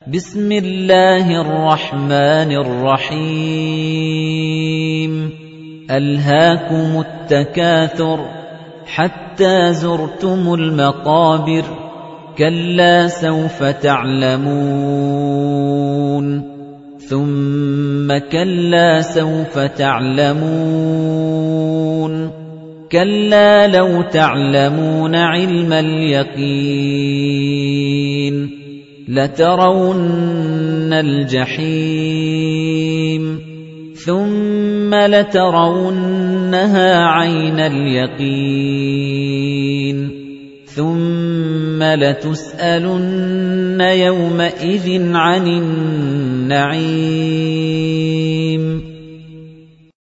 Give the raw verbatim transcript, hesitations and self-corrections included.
بسم الله الرحمن الرحيم ألهاكم التكاثر حتى زرتم المقابر كلا سوف تعلمون ثم كلا سوف تعلمون كلا لو تعلمون علم اليقين لترون الجحيم ثم لترونها عين اليقين ثم لتسألن يومئذ عن النعيم